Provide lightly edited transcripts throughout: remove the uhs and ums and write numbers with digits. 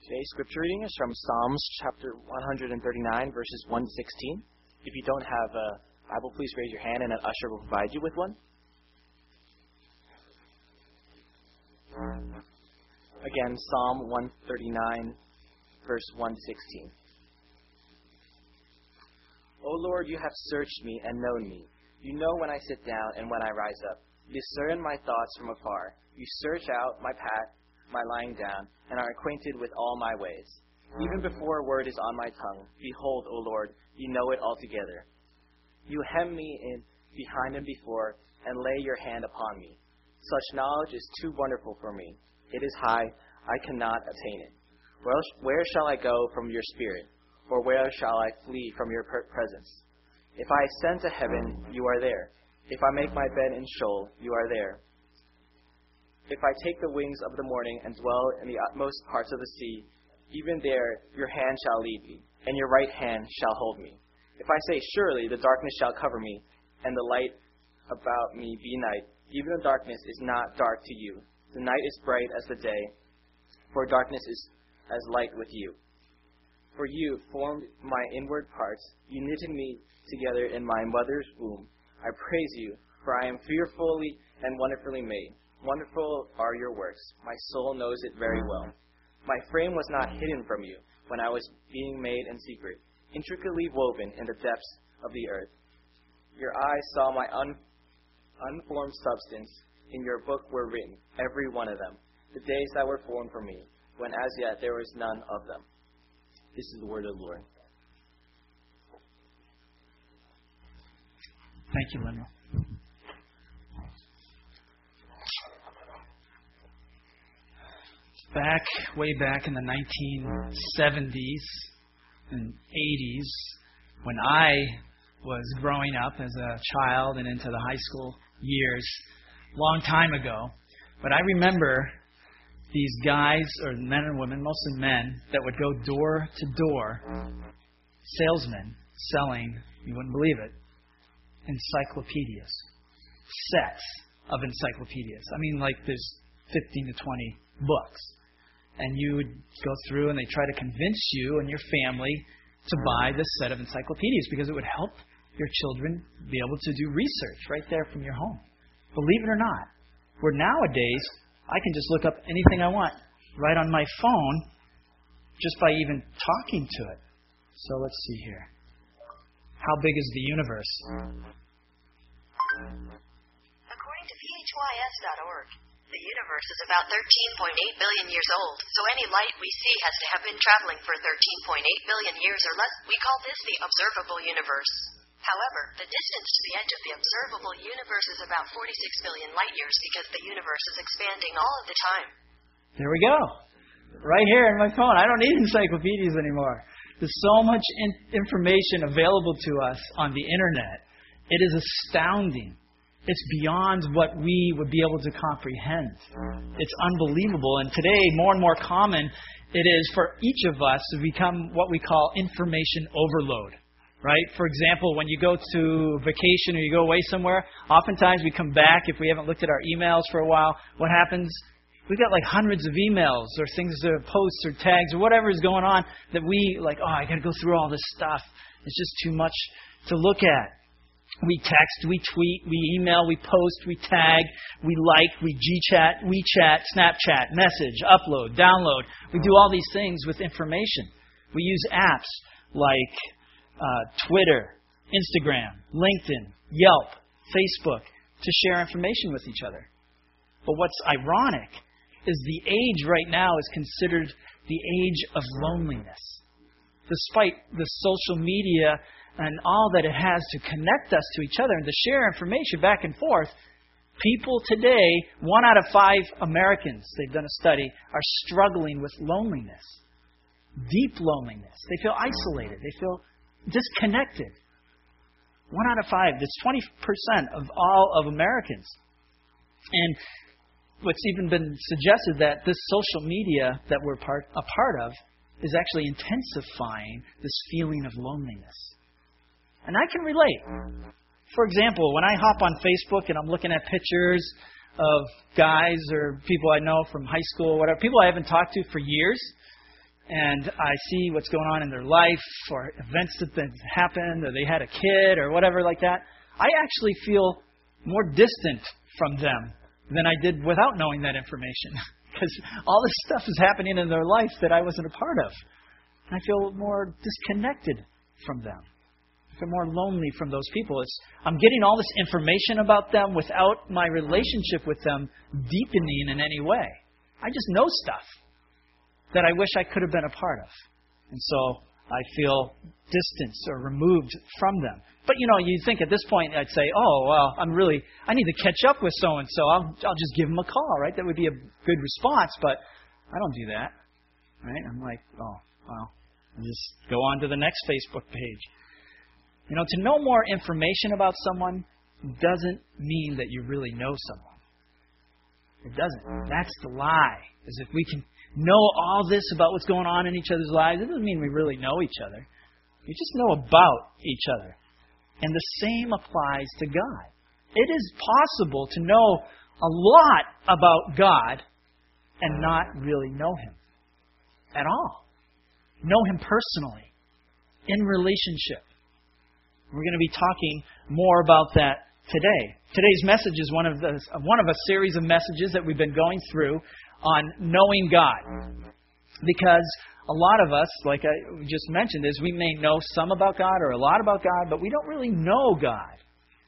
Today's scripture reading is from Psalms chapter 139, verses 1 to 16. If you don't have a Bible, please raise your hand and an usher will provide you with one. Again, Psalm 139, verse 1 to 16. O Lord, you have searched me and known me. You know when I sit down and when I rise up. You discern my thoughts from afar. You search out my path, my lying down, and are acquainted with all my ways. Even before a word is on my tongue, behold, O Lord, you know it altogether. You hem me in behind and before, and lay your hand upon me. Such knowledge is too wonderful for me. It is high, I cannot attain it. Where shall I go from your spirit? Or where shall I flee from your presence? If I ascend to heaven, you are there. If I make my bed in Sheol, you are there. If I take the wings of the morning and dwell in the utmost parts of the sea, even there your hand shall lead me, and your right hand shall hold me. If I say, surely the darkness shall cover me, and the light about me be night, even the darkness is not dark to you. The night is bright as the day, for darkness is as light with you. For you formed my inward parts, you knitted me together in my mother's womb. I praise you, for I am fearfully and wonderfully made. Wonderful are your works. My soul knows it very well. My frame was not hidden from you when I was being made in secret, intricately woven in the depths of the earth. Your eyes saw my unformed substance. In your book were written, every one of them, the days that were formed for me, when as yet there was none of them. This is the word of the Lord. Thank you, Lemuel. Way back in the 1970s and 80s, when I was growing up as a child and into the high school years, long time ago, but I remember these guys, or men and women, mostly men, that would go door to door, salesmen selling, you wouldn't believe it, encyclopedias, sets of encyclopedias. I mean, like there's 15 to 20 books. And you would go through and they try to convince you and your family to buy this set of encyclopedias because it would help your children be able to do research right there from your home. Believe it or not, where nowadays I can just look up anything I want right on my phone just by even talking to it. So let's see here. How big is the universe? According to phys.org, the universe is about 13.8 billion years old, so any light we see has to have been traveling for 13.8 billion years or less. We call this the observable universe. However, the distance to the edge of the observable universe is about 46 billion light years because the universe is expanding all of the time. There we go. Right here in my phone. I don't need encyclopedias anymore. There's so much information available to us on the internet. It is astounding. It's beyond what we would be able to comprehend. It's unbelievable. And today, more and more common it is for each of us to become what we call information overload. Right? For example, when you go to vacation or you go away somewhere, oftentimes we come back, if we haven't looked at our emails for a while, what happens? We've got like hundreds of emails or things that are posts or tags or whatever is going on that we like, I got to go through all this stuff. It's just too much to look at. We text, we tweet, we email, we post, we tag, we like, we Gchat, WeChat, Snapchat, message, upload, download. We do all these things with information. We use apps like Twitter, Instagram, LinkedIn, Yelp, Facebook to share information with each other. But what's ironic is the age right now is considered the age of loneliness. Despite the social media and all that it has to connect us to each other and to share information back and forth, people today, 1 out of 5 Americans, they've done a study, are struggling with loneliness. Deep loneliness. They feel isolated. They feel disconnected. 1 out of 5. That's 20% of all of Americans. And what's even been suggested that this social media that we're a part of is actually intensifying this feeling of loneliness. And I can relate. For example, when I hop on Facebook and I'm looking at pictures of guys or people I know from high school or whatever, people I haven't talked to for years, and I see what's going on in their life or events that happened or they had a kid or whatever like that, I actually feel more distant from them than I did without knowing that information. Because all this stuff is happening in their life that I wasn't a part of. And I feel more disconnected from them. I feel more lonely from those people. I'm getting all this information about them without my relationship with them deepening in any way. I just know stuff that I wish I could have been a part of. And so I feel distanced or removed from them. But, you think at this point, I'd say, oh, well, I need to catch up with so-and-so. I'll just give them a call, right? That would be a good response, but I don't do that, right? I'm like, oh, well, I'll just go on to the next Facebook page. To know more information about someone doesn't mean that you really know someone. It doesn't. That's the lie. Is if we can know all this about what's going on in each other's lives, it doesn't mean we really know each other. We just know about each other. And the same applies to God. It is possible to know a lot about God and not really know Him at all. Know Him personally, in relationship. We're going to be talking more about that today. Today's message is one of a series of messages that we've been going through on knowing God. Because a lot of us, like I just mentioned, is we may know some about God or a lot about God, but we don't really know God.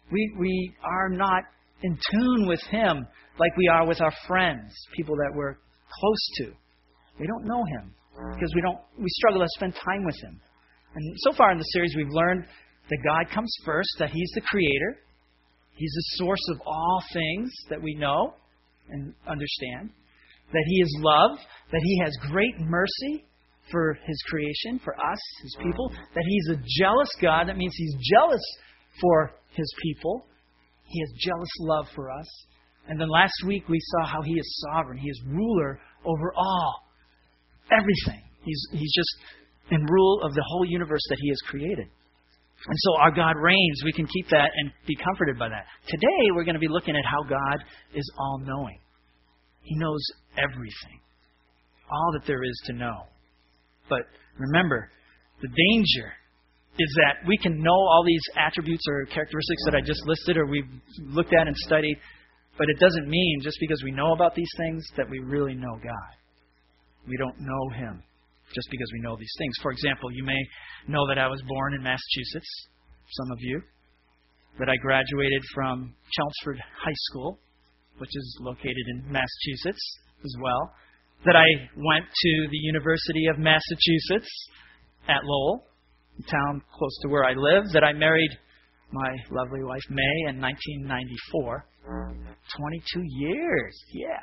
We are not in tune with Him like we are with our friends, people that we're close to. We don't know Him because we struggle to spend time with Him. And so far in the series, we've learned that God comes first, that He's the Creator. He's the source of all things that we know and understand. That He is love, that He has great mercy for His creation, for us, His people. That He's a jealous God. That means He's jealous for His people. He has jealous love for us. And then last week we saw how He is sovereign. He is ruler over all. Everything. He's just in rule of the whole universe that He has created. And so our God reigns. We can keep that and be comforted by that. Today we're going to be looking at how God is all-knowing. He knows everything. All that there is to know. But remember, the danger is that we can know all these attributes or characteristics that I just listed or we've looked at and studied, but it doesn't mean just because we know about these things that we really know God. We don't know Him just because we know these things. For example, you may know that I was born in Massachusetts, some of you, that I graduated from Chelmsford High School, which is located in Massachusetts as well, that I went to the University of Massachusetts at Lowell, a town close to where I live, that I married my lovely wife May in 1994. 22 years, yeah.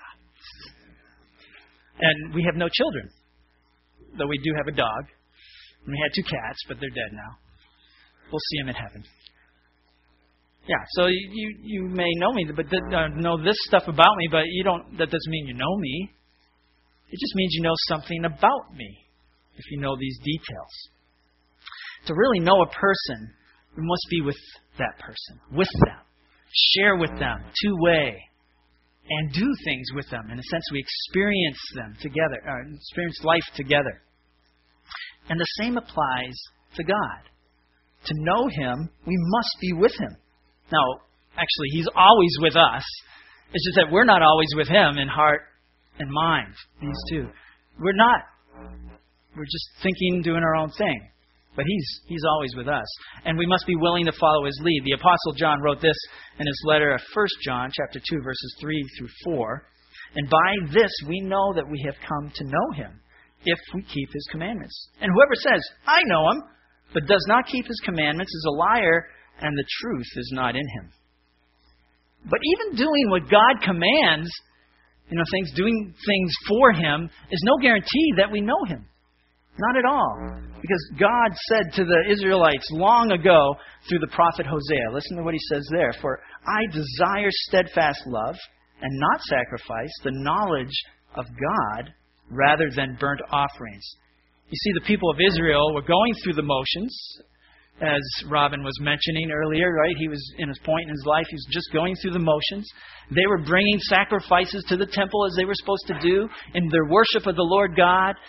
And we have no children, though we do have a dog. And we had 2 cats, but they're dead now. We'll see them in heaven. Yeah, so you may know me, but know this stuff about me, but that doesn't mean you know me. It just means you know something about me, if you know these details. To really know a person, we must be with that person, with them. Share with them, two-way, and do things with them. In a sense, we experience them together, experience life together. And the same applies to God. To know Him, we must be with Him. Now, actually, He's always with us. It's just that we're not always with Him in heart and mind, these two. We're not. We're just thinking, doing our own thing. But He's always with us. And we must be willing to follow His lead. The Apostle John wrote this in his letter of 1 John, chapter 2, verses 3 through 4. And by this we know that we have come to know Him, if we keep His commandments. And whoever says, I know Him, but does not keep His commandments is a liar, and the truth is not in him. But even doing what God commands, doing things for Him, is no guarantee that we know Him. Not at all. Because God said to the Israelites long ago through the prophet Hosea, listen to what He says there, for I desire steadfast love and not sacrifice, the knowledge of God rather than burnt offerings. You see, the people of Israel were going through the motions, as Robin was mentioning earlier, right? He was in his point in his life. He was just going through the motions. They were bringing sacrifices to the temple as they were supposed to do in their worship of the Lord God.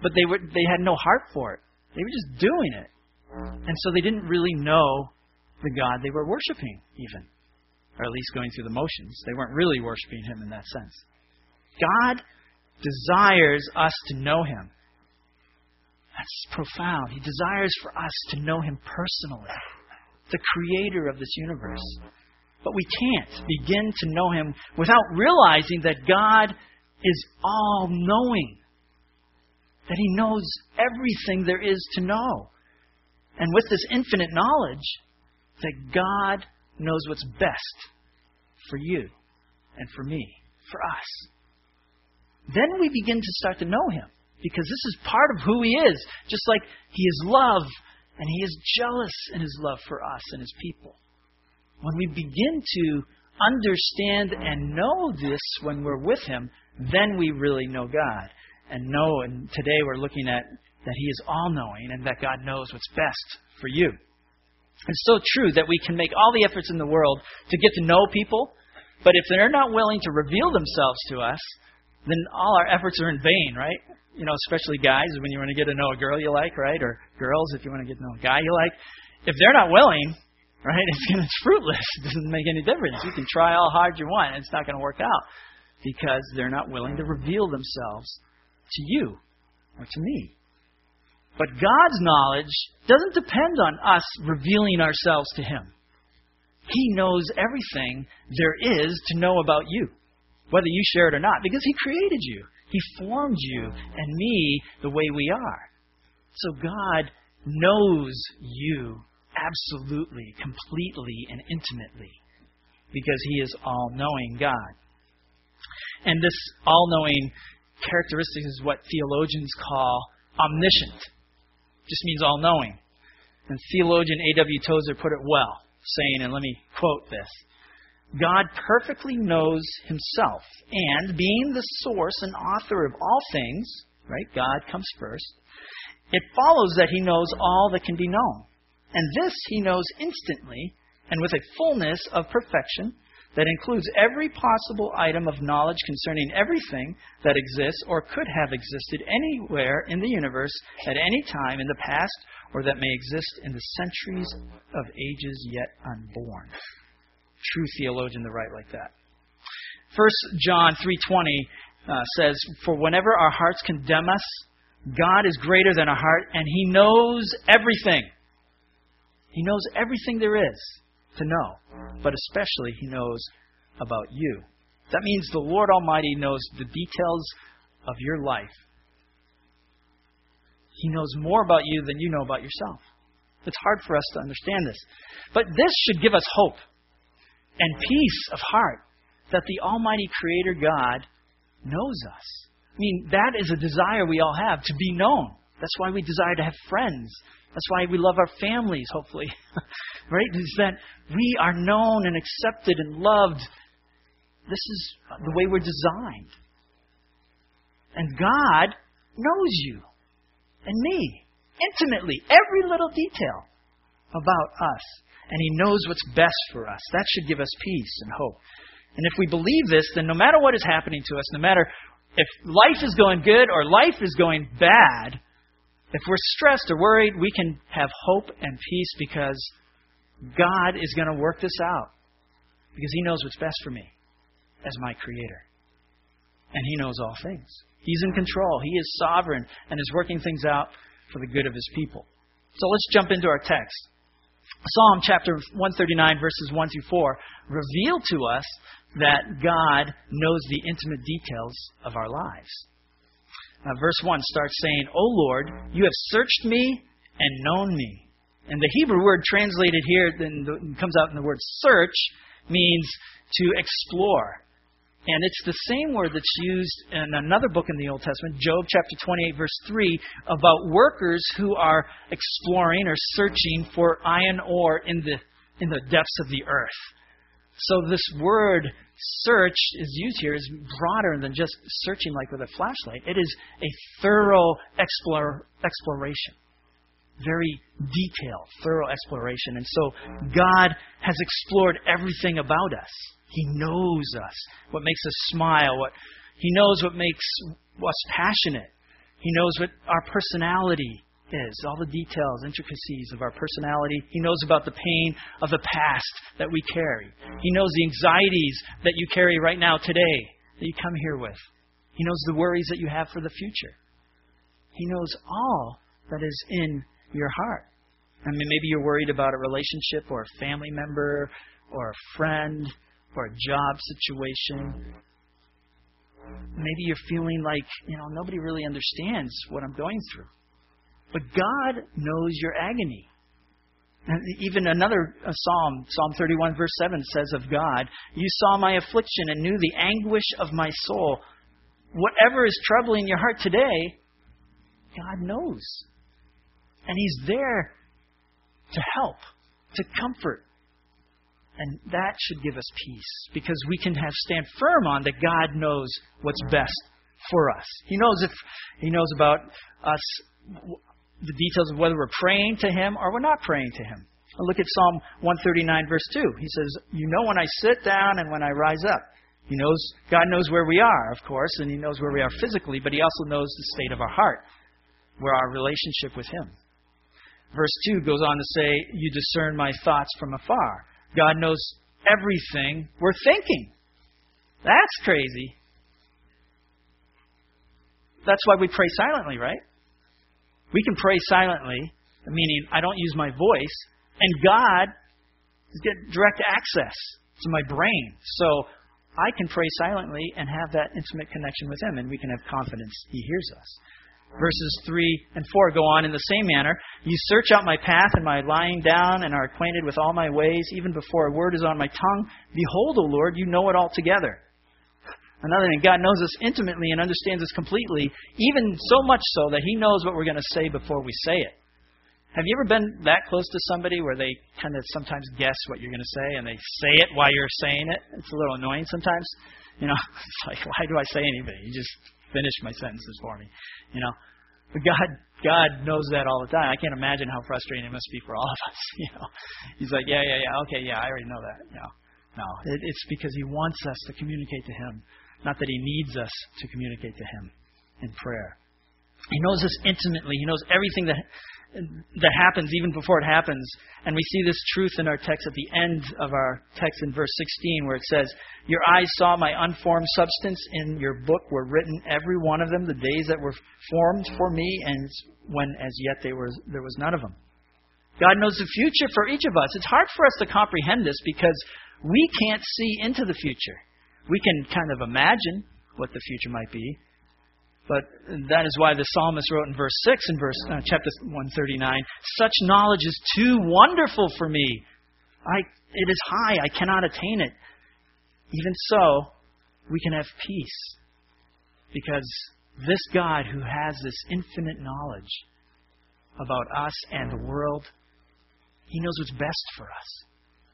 but they had no heart for it. They were just doing it. And so they didn't really know the God they were worshiping even. Or at least going through the motions. They weren't really worshiping Him in that sense. God desires us to know Him. That's profound. He desires for us to know Him personally. The Creator of this universe. But we can't begin to know Him without realizing that God is all-knowing. That He knows everything there is to know. And with this infinite knowledge, that God knows what's best for you and for me, for us. Then we begin to start to know Him. Because this is part of who He is. Just like He is love, and He is jealous in His love for us and His people. When we begin to understand and know this when we're with Him, then we really know God. And today we're looking at that He is all-knowing and that God knows what's best for you. It's so true that we can make all the efforts in the world to get to know people, but if they're not willing to reveal themselves to us, then all our efforts are in vain, right? You know, especially guys, when you want to get to know a girl you like, right? Or girls, if you want to get to know a guy you like. If they're not willing, right, it's fruitless. It doesn't make any difference. You can try all hard you want. It's not going to work out because they're not willing to reveal themselves to you or to me. But God's knowledge doesn't depend on us revealing ourselves to Him. He knows everything there is to know about you, whether you share it or not, because He created you. He formed you and me the way we are. So God knows you absolutely, completely, and intimately because He is all-knowing God. And this all-knowing characteristic is what theologians call omniscient. Just means all-knowing. And theologian A.W. Tozer put it well, saying, and let me quote this, God perfectly knows Himself, and being the source and author of all things, right, God comes first, it follows that He knows all that can be known. And this He knows instantly, and with a fullness of perfection that includes every possible item of knowledge concerning everything that exists or could have existed anywhere in the universe at any time in the past, or that may exist in the centuries of ages yet unborn. True theologian to write like that. 1 John 3:20 says, for whenever our hearts condemn us, God is greater than our heart, and He knows everything. He knows everything there is to know, but especially He knows about you. That means the Lord Almighty knows the details of your life. He knows more about you than you know about yourself. It's hard for us to understand this. But this should give us hope and peace of heart that the Almighty Creator God knows us. I mean, that is a desire we all have, to be known. That's why we desire to have friends. That's why we love our families, hopefully. Right? Is that we are known and accepted and loved. This is the way we're designed. And God knows you and me intimately, every little detail about us. And He knows what's best for us. That should give us peace and hope. And if we believe this, then no matter what is happening to us, no matter if life is going good or life is going bad, if we're stressed or worried, we can have hope and peace because God is going to work this out. Because He knows what's best for me as my Creator. And He knows all things. He's in control. He is sovereign and is working things out for the good of His people. So let's jump into our text. Psalm chapter 139, verses 1 through 4, reveal to us that God knows the intimate details of our lives. Verse 1 starts saying, O Lord, you have searched me and known me. And the Hebrew word translated here, then comes out in the word search, means to explore. And it's the same word that's used in another book in the Old Testament, Job chapter 28, verse 3, about workers who are exploring or searching for iron ore in the depths of the earth. So this word search is used here is broader than just searching like with a flashlight. It is a thorough exploration. Very detailed, thorough exploration. And so God has explored everything about us. He knows us, what makes us smile. He knows what makes us passionate. He knows what our personality is, all the details, intricacies of our personality. He knows about the pain of the past that we carry. He knows the anxieties that you carry right now today, that you come here with. He knows the worries that you have for the future. He knows all that is in your heart. I mean, maybe you're worried about a relationship or a family member or a friend or a job situation. Maybe you're feeling like, nobody really understands what I'm going through. But God knows your agony. And even another psalm, Psalm 31 verse 7 says of God, "You saw my affliction and knew the anguish of my soul." Whatever is troubling your heart today, God knows. And He's there to help, to comfort. And that should give us peace, because we can stand firm on that God knows what's best for us. He knows about us, the details of whether we're praying to Him or we're not praying to Him. Look at Psalm 139 verse 2. He says, "You know when I sit down and when I rise up." God knows where we are, of course, and He knows where we are physically, but He also knows the state of our heart, where our relationship with Him. Verse 2 goes on to say, "You discern my thoughts from afar." God knows everything we're thinking. That's crazy. That's why we pray silently, right? We can pray silently, meaning I don't use my voice, and God gets direct access to my brain. So I can pray silently and have that intimate connection with Him, and we can have confidence He hears us. Verses 3 and 4 go on in the same manner. "You search out my path and my lying down and are acquainted with all my ways, even before a word is on my tongue. Behold, O Lord, you know it altogether." Another thing, God knows us intimately and understands us completely, even so much so that He knows what we're going to say before we say it. Have you ever been that close to somebody where they kind of sometimes guess what you're going to say and they say it while you're saying it? It's a little annoying sometimes. It's like, why do I say anything? You just finish my sentences for me. But God knows that all the time. I can't imagine how frustrating it must be for all of us. He's like, yeah, okay, I already know that. No, it's because He wants us to communicate to Him, not that He needs us to communicate to Him in prayer. He knows us intimately. He knows everything that happens even before it happens. And we see this truth in our text at the end of our text in verse 16, where it says, "Your eyes saw my unformed substance. In your book were written, every one of them, the days that were formed for me, and when as yet there was none of them." God knows the future for each of us. It's hard for us to comprehend this because we can't see into the future. We can kind of imagine what the future might be. But that is why the psalmist wrote in verse 6 in chapter 139, "Such knowledge is too wonderful for me. It is high, I cannot attain it." Even so, we can have peace, because this God who has this infinite knowledge about us and the world, He knows what's best for us.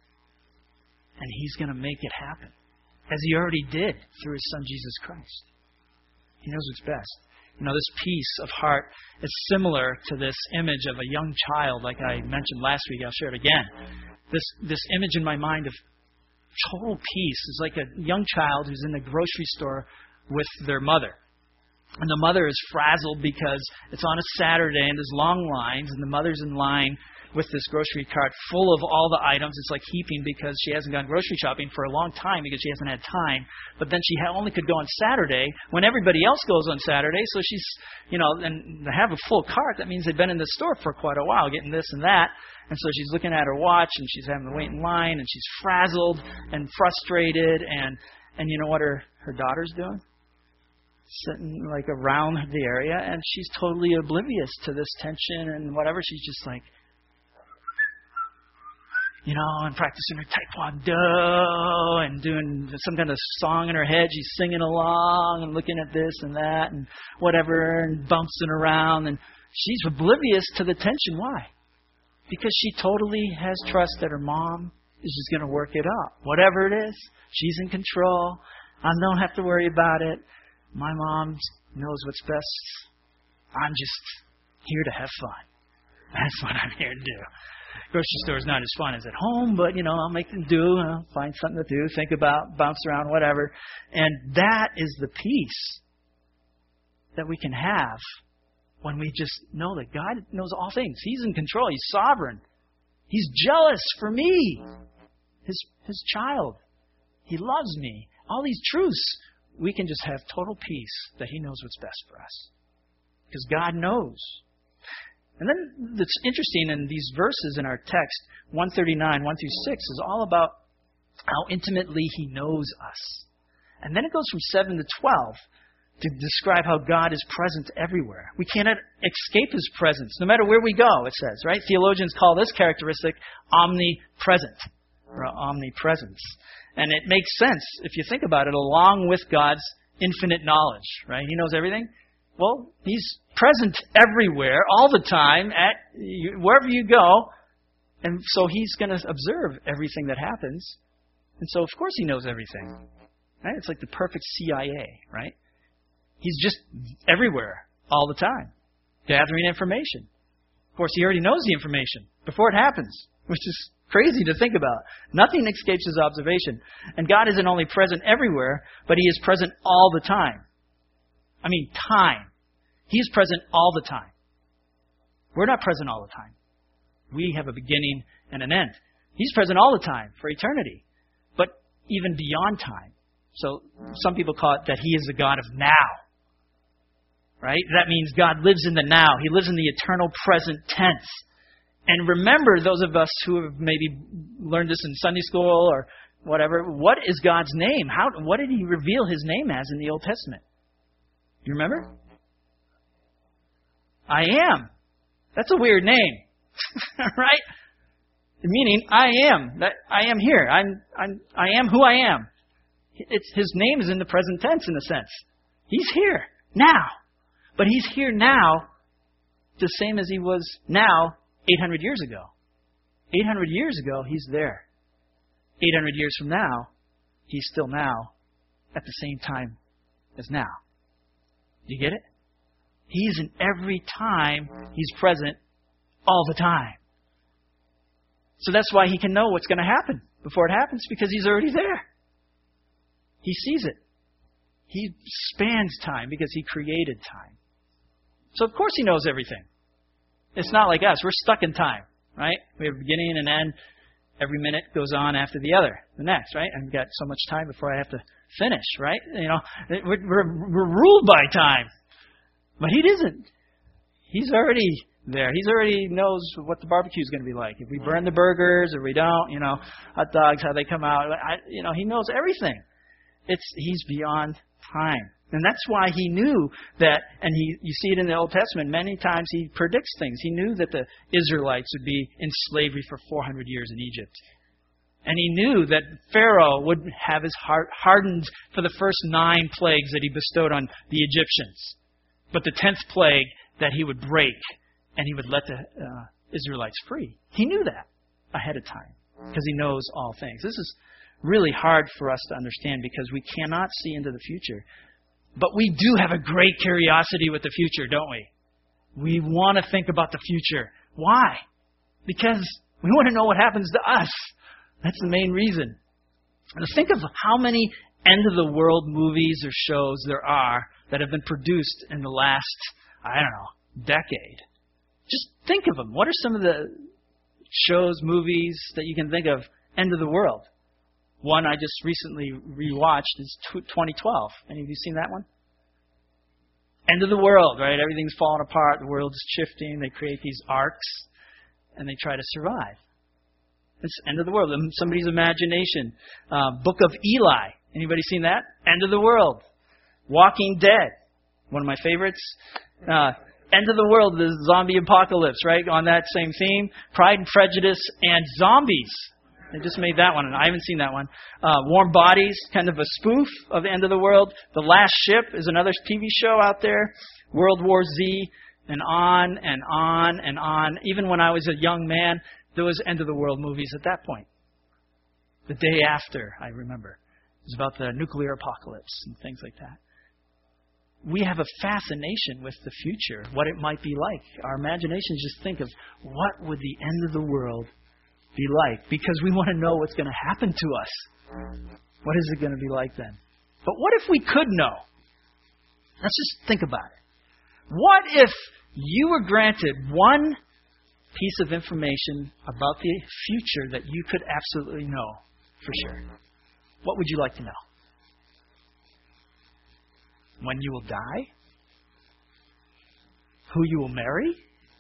And He's going to make it happen, as He already did through His Son, Jesus Christ. He knows what's best. This peace of heart is similar to this image of a young child, like I mentioned last week. I'll share it again. This image in my mind of total peace is like a young child who's in the grocery store with their mother. And the mother is frazzled because it's on a Saturday and there's long lines, and the mother's in line with this grocery cart full of all the items. It's like heaping because she hasn't gone grocery shopping for a long time because she hasn't had time. But then she only could go on Saturday when everybody else goes on Saturday. So she's, and to have a full cart, that means they've been in the store for quite a while getting this and that. And so she's looking at her watch and she's having to wait in line and she's frazzled and frustrated. And you know what her daughter's doing? Sitting like around the area, and she's totally oblivious to this tension and whatever. She's just like, and practicing her taekwondo and doing some kind of song in her head. She's singing along and looking at this and that and whatever and bouncing around. And she's oblivious to the tension. Why? Because she totally has trust that her mom is just going to work it out. Whatever it is, she's in control. I don't have to worry about it. My mom knows what's best. I'm just here to have fun. That's what I'm here to do. Grocery store is not as fun as at home, but, I'll make them do. I'll find something to do, think about, bounce around, whatever. And that is the peace that we can have when we just know that God knows all things. He's in control. He's sovereign. He's jealous for me, His child. He loves me. All these truths, we can just have total peace that He knows what's best for us. Because God knows. And then that's interesting in these verses in our text, 139, 1 through 6, is all about how intimately He knows us. And then it goes from 7 to 12 to describe how God is present everywhere. We cannot escape His presence, no matter where we go, it says, right? Theologians call this characteristic omnipresent, or omnipresence. And it makes sense, if you think about it, along with God's infinite knowledge, right? He knows everything. Well, He's present everywhere, all the time, wherever you go. And so He's going to observe everything that happens. And so, of course, He knows everything. Right? It's like the perfect CIA, right? He's just everywhere, all the time, gathering information. Of course, He already knows the information before it happens, which is crazy to think about. Nothing escapes His observation. And God isn't only present everywhere, but He is present all the time. I mean, time. He is present all the time. We're not present all the time. We have a beginning and an end. He's present all the time for eternity, but even beyond time. So some people call it that He is the God of now. Right? That means God lives in the now. He lives in the eternal present tense. And remember, those of us who have maybe learned this in Sunday school or whatever, what is God's name? What did He reveal His name as in the Old Testament? You remember? I am. That's a weird name. Right? Meaning, I am. That I am here. I am who I am. His name is in the present tense in a sense. He's here now. But He's here now the same as He was now 800 years ago. 800 years ago, He's there. 800 years from now, He's still now at the same time as now. Do you get it? He's in every time. He's present all the time. So that's why He can know what's going to happen before it happens, because He's already there. He sees it. He spans time because He created time. So of course He knows everything. It's not like us. We're stuck in time, right? We have a beginning and end. Every minute goes on after the other, the next, right? I've got so much time before I have to finish, right? You know, we're ruled by time. But He isn't. He's already there. He's already knows what the barbecue is going to be like. If we burn the burgers or we don't, you know, hot dogs, how they come out. He knows everything. He's beyond time. And that's why He knew that, and you see it in the Old Testament, many times He predicts things. He knew that the Israelites would be in slavery for 400 years in Egypt. And He knew that Pharaoh would have his heart hardened for the first 9 plagues that he bestowed on the Egyptians. But the 10th plague that He would break, and He would let the Israelites free. He knew that ahead of time, because He knows all things. This is really hard for us to understand because we cannot see into the future. But we do have a great curiosity with the future, don't we? We want to think about the future. Why? Because we want to know what happens to us. That's the main reason. And think of how many end-of-the-world movies or shows there are that have been produced in the last, decade. Just think of them. What are some of the shows, movies that you can think of, end of the world? One I just recently rewatched is 2012. Any of you seen that one? End of the world, right? Everything's falling apart. The world's shifting. They create these arcs, and they try to survive. It's end of the world. Somebody's imagination. Book of Eli. Anybody seen that? End of the world. Walking Dead. One of my favorites. End of the world, the zombie apocalypse, right? On that same theme. Pride and Prejudice and Zombies. They just made that one, and I haven't seen that one. Warm Bodies, kind of a spoof of the end of the world. The Last Ship is another TV show out there. World War Z, and on and on and on. Even when I was a young man, there was end of the world movies at that point. The Day After, I remember. It was about the nuclear apocalypse and things like that. We have a fascination with the future, what it might be like. Our imaginations just think of what would the end of the world be like, because we want to know what's going to happen to us. What is it going to be like then? But what if we could know? Let's just think about it. What if you were granted one piece of information about the future that you could absolutely know for sure, what would you like to know? When you will die? Who you will marry?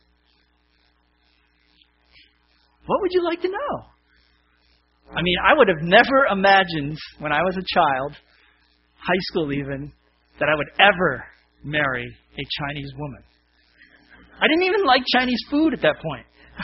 What would you like to know? I mean, I would have never imagined when I was a child, high school even, that I would ever marry a Chinese woman. I didn't even like Chinese food at that point.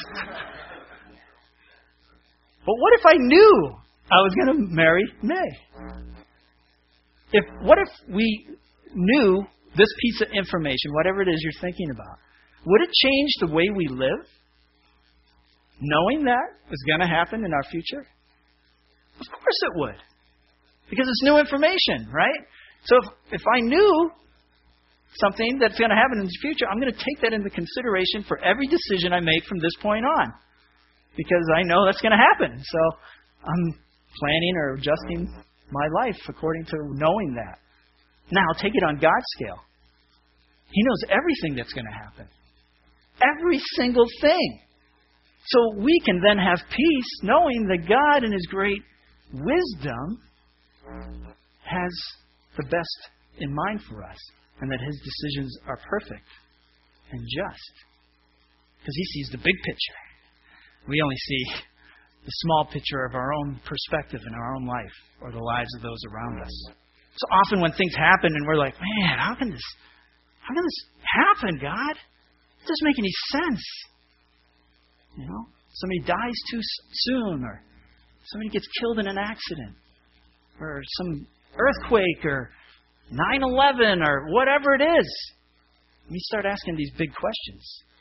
But what if I knew I was going to marry May? What if we knew this piece of information, whatever it is you're thinking about? Would it change the way we live? Knowing that was going to happen in our future? Of course it would. Because it's new information, right? So if I knew something that's going to happen in the future, I'm going to take that into consideration for every decision I make from this point on. Because I know that's going to happen. So I'm planning or adjusting my life according to knowing that. Now, take it on God's scale. He knows everything that's going to happen. Every single thing. So we can then have peace knowing that God in His great wisdom has the best in mind for us and that His decisions are perfect and just. Because He sees the big picture. We only see the small picture of our own perspective in our own life or the lives of those around us. So often when things happen and we're like, man, how can this happen, God? It doesn't make any sense. You know, somebody dies too soon, or somebody gets killed in an accident, or some earthquake, or 9/11, or whatever it is. We start asking these big questions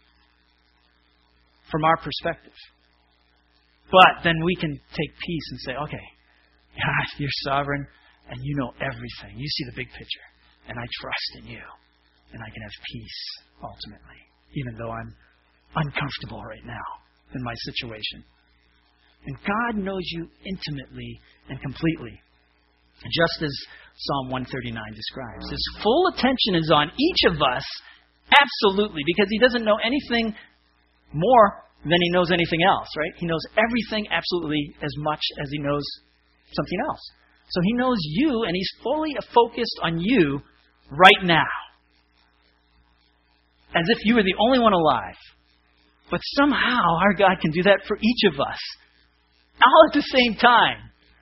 from our perspective. But then we can take peace and say, okay, God, you're sovereign, and you know everything. You see the big picture, and I trust in you, and I can have peace, ultimately, even though I'm uncomfortable right now in my situation. And God knows you intimately and completely, just as Psalm 139 describes. His full attention is on each of us, absolutely, because He doesn't know anything more than He knows anything else, right? He knows everything absolutely as much as He knows something else. So He knows you, and He's fully focused on you right now. As if you were the only one alive. But somehow our God can do that for each of us. All at the same time.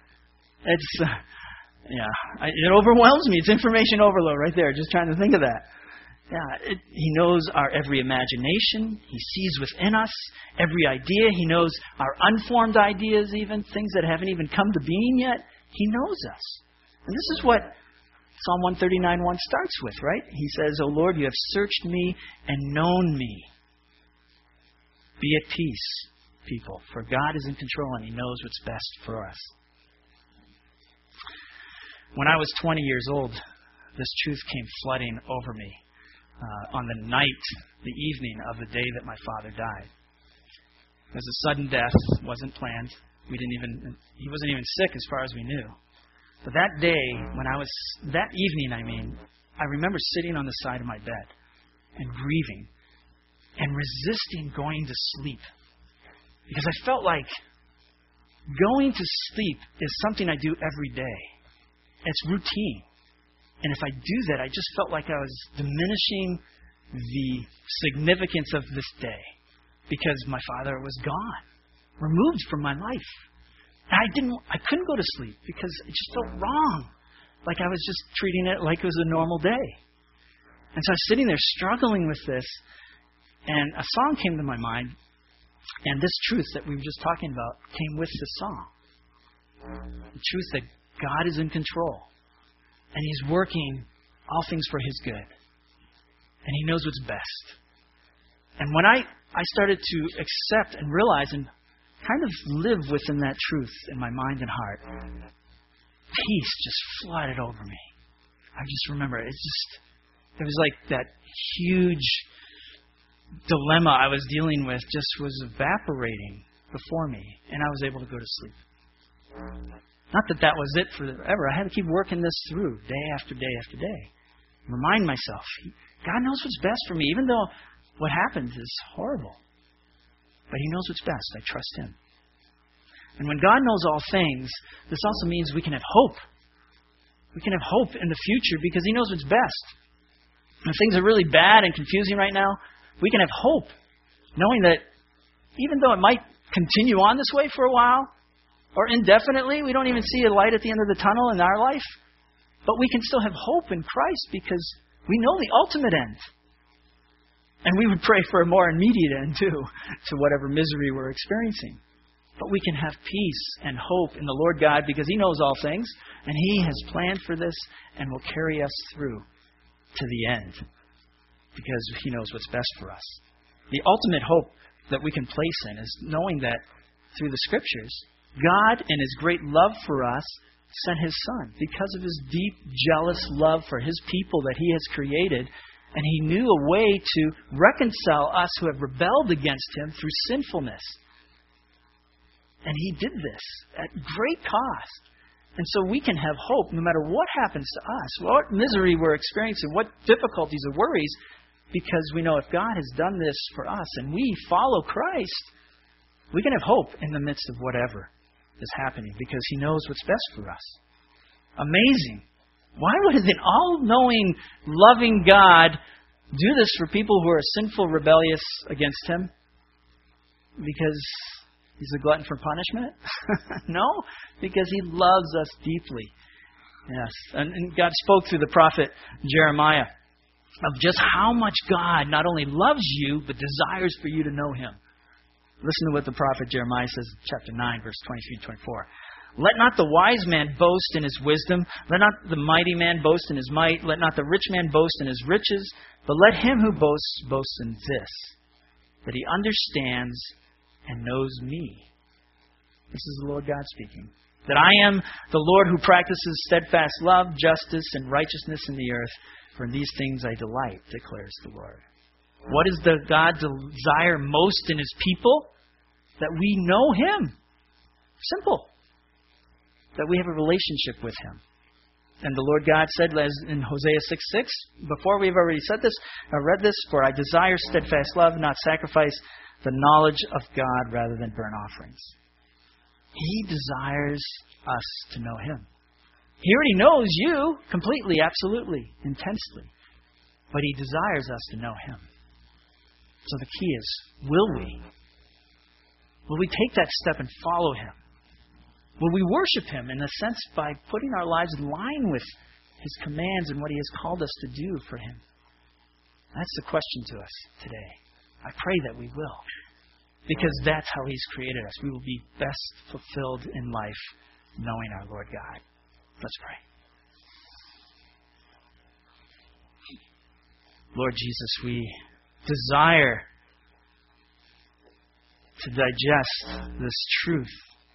It overwhelms me. It's information overload right there, just trying to think of that. He knows our every imagination. He sees within us every idea. He knows our unformed ideas even, things that haven't even come to being yet. He knows us. And this is what Psalm 139:1 starts with, right? He says, O Lord, you have searched me and known me. Be at peace, people, for God is in control and He knows what's best for us. When I was 20 years old, this truth came flooding over me on the evening of the day that my father died. It was a sudden death, wasn't planned. He wasn't even sick as far as we knew. But that evening, I remember sitting on the side of my bed and grieving and resisting going to sleep. Because I felt like going to sleep is something I do every day. It's routine. And if I do that, I just felt like I was diminishing the significance of this day. Because my father was gone, removed from my life. And I couldn't go to sleep because it just felt wrong. Like I was just treating it like it was a normal day. And so I was sitting there struggling with this. And a song came to my mind. And this truth that we were just talking about came with the song. The truth that God is in control. And He's working all things for His good. And He knows what's best. And when I started to accept and realize and kind of live within that truth in my mind and heart, peace just flooded over me. I just remember it was like that huge dilemma I was dealing with just was evaporating before me, and I was able to go to sleep. Not that that was it forever. I had to keep working this through day after day after day. Remind myself, God knows what's best for me. Even though what happens is horrible. But He knows what's best. I trust Him. And when God knows all things, this also means we can have hope. We can have hope in the future because He knows what's best. When things are really bad and confusing right now, we can have hope, knowing that even though it might continue on this way for a while, or indefinitely, we don't even see a light at the end of the tunnel in our life, but we can still have hope in Christ because we know the ultimate end. And we would pray for a more immediate end too, to whatever misery we're experiencing. But we can have peace and hope in the Lord God because He knows all things, and He has planned for this and will carry us through to the end because He knows what's best for us. The ultimate hope that we can place in is knowing that through the Scriptures, God, in His great love for us, sent His Son because of His deep, jealous love for His people that He has created. And He knew a way to reconcile us who have rebelled against Him through sinfulness. And He did this at great cost. And so we can have hope no matter what happens to us, what misery we're experiencing, what difficulties or worries, because we know if God has done this for us and we follow Christ, we can have hope in the midst of whatever is happening because He knows what's best for us. Amazing. Why would an all-knowing, loving God do this for people who are sinful, rebellious against Him? Because He's a glutton for punishment? No, because He loves us deeply. Yes, and God spoke through the prophet Jeremiah of just how much God not only loves you, but desires for you to know Him. Listen to what the prophet Jeremiah says in chapter 9, verse 23-24. Let not the wise man boast in his wisdom. Let not the mighty man boast in his might. Let not the rich man boast in his riches. But let him who boasts boast in this, that he understands and knows me. This is the Lord God speaking. That I am the Lord who practices steadfast love, justice, and righteousness in the earth. For in these things I delight, declares the Lord. What does the God desire most in His people? That we know Him. Simple. That we have a relationship with Him. And the Lord God said, as in Hosea 6:6, before we've already said this, I read this, for I desire steadfast love, not sacrifice, the knowledge of God rather than burnt offerings. He desires us to know Him. He already knows you completely, absolutely, intensely. But He desires us to know Him. So the key is, will we? Will we take that step and follow Him? Will we worship Him in a sense by putting our lives in line with His commands and what He has called us to do for Him? That's the question to us today. I pray that we will. Because that's how He's created us. We will be best fulfilled in life knowing our Lord God. Let's pray. Lord Jesus, we desire to digest this truth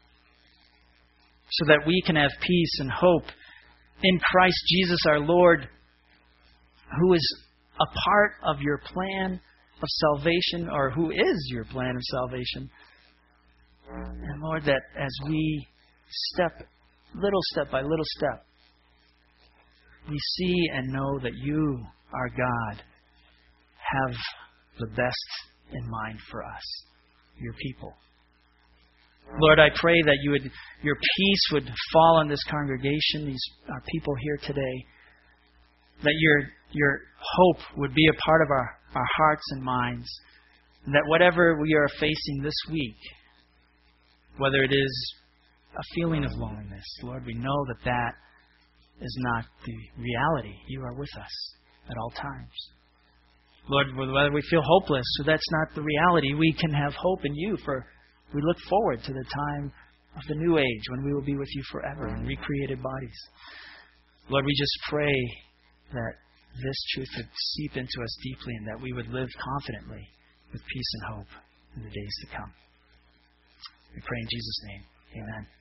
so that we can have peace and hope in Christ Jesus our Lord, who is a part of your plan of salvation, or who is your plan of salvation. And Lord, that as we little step by little step, we see and know that you, our God, have the best in mind for us, your people. Lord, I pray that your peace would fall on this congregation, our people here today. That your hope would be a part of our hearts and minds. And that whatever we are facing this week, whether it is a feeling of loneliness, Lord, we know that that is not the reality. You are with us at all times. Lord, whether we feel hopeless, so that's not the reality. We can have hope in you, for we look forward to the time of the new age when we will be with you forever in recreated bodies. Lord, we just pray that this truth would seep into us deeply and that we would live confidently with peace and hope in the days to come. We pray in Jesus' name. Amen.